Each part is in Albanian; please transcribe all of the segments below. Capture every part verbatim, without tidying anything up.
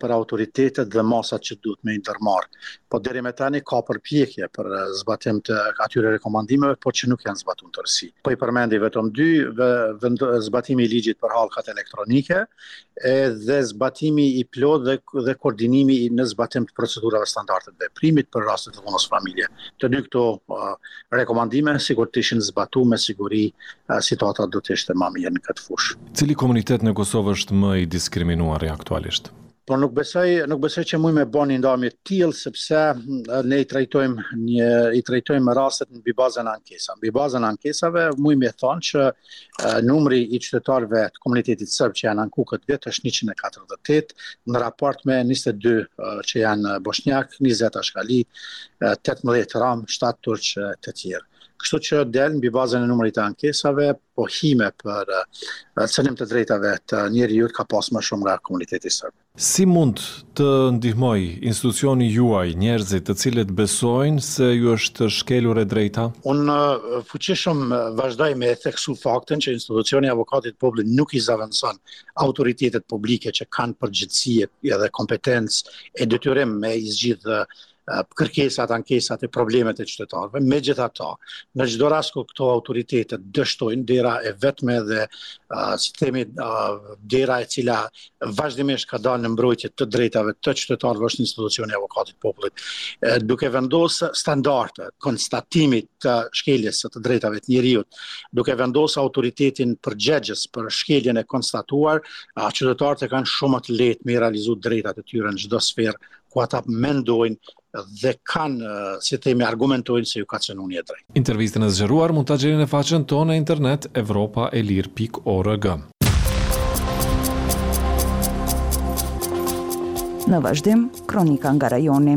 për autoritetet dhe masat që duhet me ndërmarrë. Po deri me tani ka përpjekje për zbatim të atyre rekomandimeve, por që nuk janë zbatuar në tërësi. Po i përmendi vetëm dy, zbatimi i ligjit për hallkat elektronike dhe zbatimi i plot dhe, dhe koordinimi në zbatim të procedurave standarde të veprimit për rastet të dhunës familje. Të dy këto uh, rekomandime sigur të ishin zbatuar me siguri uh, situata do të ishte më mirë në këtë fushë. Cili komunitet në Kosovë është më i diskriminuar aktualisht? Por nuk besoj, nuk besoj që mund me bën një ndarje të tillë sepse ne i trajtojmë një i trajtojmë rastet në bazën e ankesave. Në bazën e ankesave mund me thonë që uh, numri i qytetarëve të komunitetit serb që janë anku këtë vit është njëqind e katërdhjetë e tetë në raport me njëzet e dy uh, që janë bosnjak, njëzet ashkali, uh, tetëmbëdhjetë ram, shtatë turq uh, të tjerë. Kështu që del mbi bazën e numrit të ankesave, po hime për uh, cënim të drejtave të njerëzit ka pas më shumë nga komuniteti serb. Si mund të ndihmoj institucioni juaj njerëzit të cilët besojnë se ju është shkelur e drejta? Unë uh, fuqishëm uh, vazhdoj me e theksu faktin që institucioni avokatit publik nuk i zaventson autoritetet publike që kanë përgjegjësi dhe kompetencë e detyrim me i zgjidhë kërkesat, ankesat e problemet e qytetarëve. Megjithatë, në çdo rast ku këto autoritetet dështojnë dera e vetme dhe uh, si themi uh, dera e cila vazhdimisht ka dalë në mbrojtje të drejtave të qytetarëve është institucioni i avokatit popullit, uh, duke vendosur standarde konstatimit të shkeljes së të drejtave të njerëzit, duke vendosur autoritetin përgjegjës për shkeljen e konstatuar, uh, qytetarët e kanë shumë më të lehtë me realizu drejtat e tyre në çdo sferë ku ata mendojnë dhe kanë, si themi, argumentojnë se ju ka cënuar një drejt. Intervistën e zgjeruar mund ta gjeni në faqen tonë në internet europa e lir pikë org. Në vazhdim, kronika nga rajoni.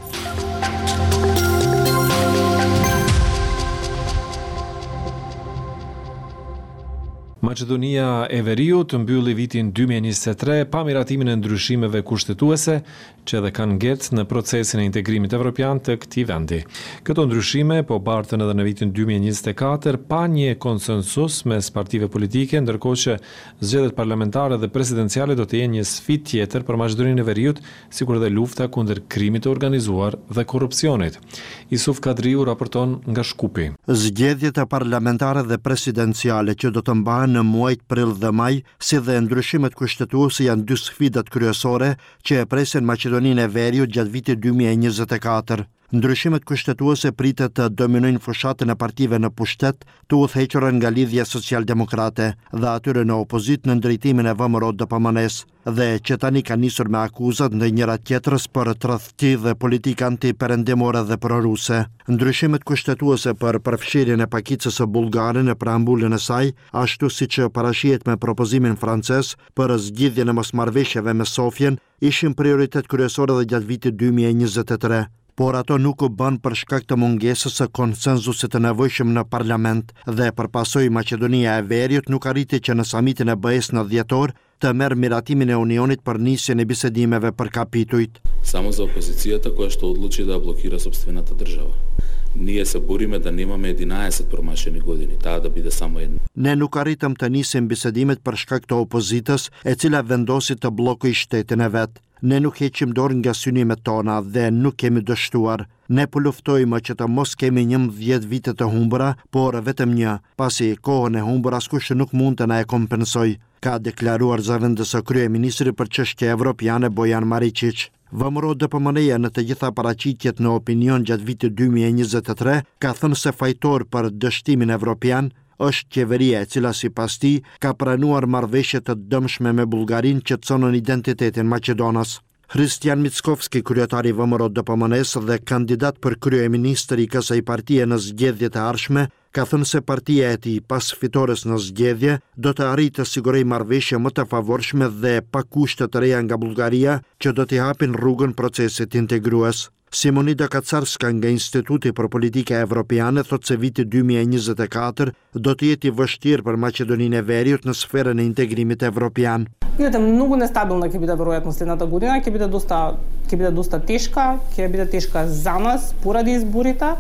Maqedonia e Veriut mbylli vitin dy mijë e njëzet e tre pa miratimin e ndryshimeve kushtetuese që edhe kanë ngecë në procesin e integrimit evropian të këtij vendi. Këto ndryshime po bartën edhe në vitin dy mijë e njëzet e katër pa një konsensus mes partive politike, ndërkohë që zgjedhjet parlamentare dhe presidenciale do të jenë një sfidë tjetër për Maqedoninë e Veriut, sikur edhe lufta kundër krimit të organizuar dhe korrupsionit. Isuf Kadriu raporton nga Shkupi. Zgjedhjet parlamentare dhe presidenciale që do të mbahen në muajt prill dhe maj, si dhe ndryshimet kushtetuese janë dy sfidat kryesore që e presin Maqedoninë e Veriut gjatë vitit dy mijë e njëzet e katër. Ndryshimet kushtetuese pritet të dominojnë fushatën e partive në pushtet, të udhëhequra nga lidhja social-demokrate dhe atyre në opozit në ndrejtimin e V M R O D P M N-s, dhe që tani ka nisur me akuzat ndaj njëra tjetrës për tradhti dhe politikë antiperëndimore dhe proruse. Ndryshimet kushtetuese për përfshirjen e pakicës së bullgare në preambulën e saj, ashtu siç parashihet me propozimin francez për zgjidhjen e mosmarrëveshjeve me Sofjen, ishin prioritet kryesor edhe gjatë vitit dy mijë e njëzet e tre. Por ato nuk u bën për shkak të mungesës së konsensusit të nevojshëm në parlament dhe përpasoj Maqedonia e Veriut nuk arriti që në samitin e B E S në dhjetor të merr miratimin e Unionit për nisjen e bisedimeve për kapitujt. Само за опозицията, која што одлучи да блокира сопствената држава. Ние се бориме да немаме единаесет промашени години, таа да биде само една. Ne nuk arritëm të nisim bisedimet për shkak të opozitës, e cila vendosi të bllokojë shtetin e vet. Ne nuk heqim dorë nga synimet tona dhe nuk kemi dështuar. Ne po luftojmë që të mos kemi njëmbëdhjetë vite të humbura, por vetëm një, pasi kohën e humbur askush nuk mund të na e kompensoj, ka deklaruar zëvendësë kryeministri për çështje evropiane Bojan Maričić. V M R O D P M N-ja në të gjitha paraqitjet në opinion gjatë vitit dy mijë e njëzet e tre ka thënë se fajtor për dështimin evropian është qeveria e cila sipas tij ka pranuar marrëveshje të dëmshme me Bullgarinë që çonën identitetin maqedonas. Hristijan Mickovski, kryetari V M R O D P M N-s dhe kandidat për kryeministër i kësaj partie në zgjedhjet e ardhshme, ka thënë se partia e tij pas fitores në zgjedhje do të arrijë të sigurojë marrëveshje më të favorshme dhe pa kushte të reja nga Bullgaria që do t'i hapin rrugën procesit integrues. Simonida Kacarska nga Instituti për Politika Evropiane thot se viti dy mijë e njëzet e katër do të jetë i vështirë për Maqedoninë e Veriut në сферën e интегримit европиан. Видите, многу нестабилна ќе биде веројатно следната година, ќе биде доста ќе биде доста тешка, ќе биде тешка за нас поради изборите.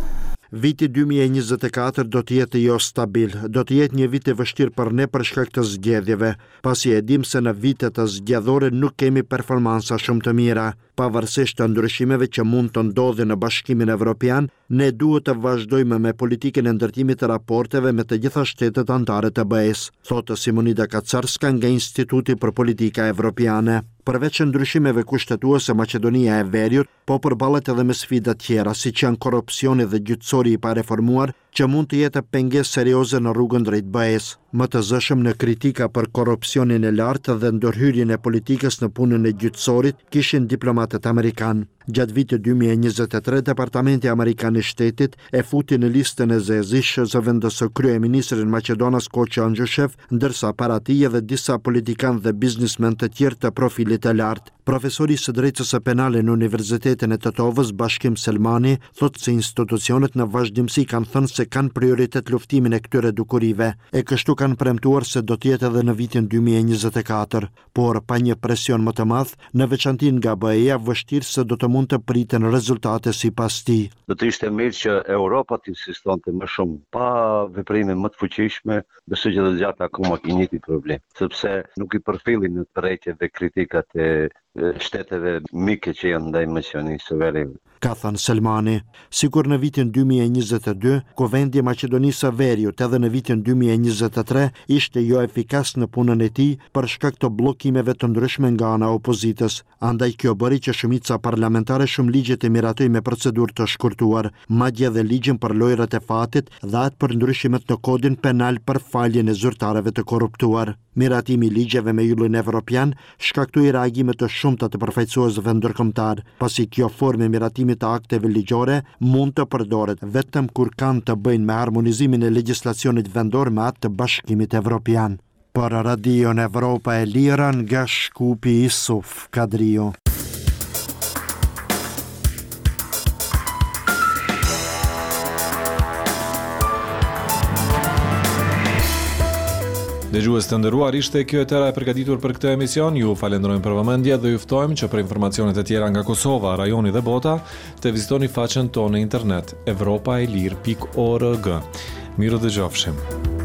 Viti dy mijë e njëzet e katër do të jetë jo stabil, do të jetë një vit i vështirë për ne për shkak të zgjedhjeve, pasi e dim se në vitet të zgjedhore nuk kemi performansa shumë të mira. Pavarësisht të ndryshimeve që mund të ndodhin në Bashkimin Evropian, ne duhet të vazhdojmë me politikën e ndërtimit të raporteve me të gjitha shtetet anëtare të B E-s, thotë Simonida Kacarska nga Instituti për Politika Evropiane. Përveç ndryshimeve kushtetuese, Maqedonia e Veriut po përballet edhe me sfida tjera, siç janë korrupsioni dhe gjyqësori i pareformuar, që mund të jetë pengesë serioze në rrugën drejt B E-s. Më të zëshëm në kritika për korrupsionin e lartë dhe ndërhyrjen e politikës në punën e gjyqësorit kishin diplomatët amerikanë. Gjatë vitit dy mijë e njëzet e tre, Departamenti Amerikan i Shtetit e futi në listën e zezishë zë vendës së kryeministrin Maqedonas Qoçi Anxhushev, ndërsa para tij edhe disa politikanë dhe biznesmen të tjerë të profilit të lartë. Profesori së drejtës së penale në Universitetin e Tetovës, Bashkim Selmani, thotë se institucionet në vazhdimsi kanë thënë se kanë prioritet luftimin e këtyre dukurive, e kështu kanë premtuar se do të jetë edhe në vitin dy mijë e njëzet e katër, por pa një presion më të madh, në veçanti nga B E-ja, vështirë se do të mund të priten rezultate sipas tij. Do të ishte mirë që Europa të insistonte më shumë pa veprime më të fuqishme, besoj që do të gjatë akoma i njëjti problem, sepse nuk i përfillin në përrejtje dhe kritikat e shteteve mike që janë ndaj Maqedonisë së Veriut. Ka thënë Selmani, sikur në vitin dy mijë e njëzet e dy, Kuvendi i Maqedonisë së Veriut edhe në vitin dy mijë e njëzet e tre ishte jo efikas në punën e tij për shkak të bllokimeve të ndryshme nga ana e opozitës. Andaj kjo bëri që shumica parlamentare shumë ligje të miratoj me procedurë të shkurtuar, madje edhe ligjin për lojrat e fatit dhe atë për ndryshimet në kodin penal për faljen e zyrtarëve të korruptuar. Miratimi i ligjeve me yllin evropian shkaktoi reagime të shumta të përfaqësuesve ndërkombëtar, pasi kjo formë e miratimit të akteve ligjore mund të përdoret vetëm kur kanë të bëjnë me harmonizimin e legjislacionit vendor me atë të Bashkimit Evropian. Për Radion Evropa e Lira nga Shkupi Isuf Kadrio. Dëgjues të nderuar, ishte kjo e tëra e përgatitur për këtë emision. Ju falenderojmë për vëmendje dhe ju ftojmë që për informacionet e tjera nga Kosova, rajoni dhe bota, të vizitoni faqen tonë në internet evropaelir pikë org. Mirë dëgjofshim.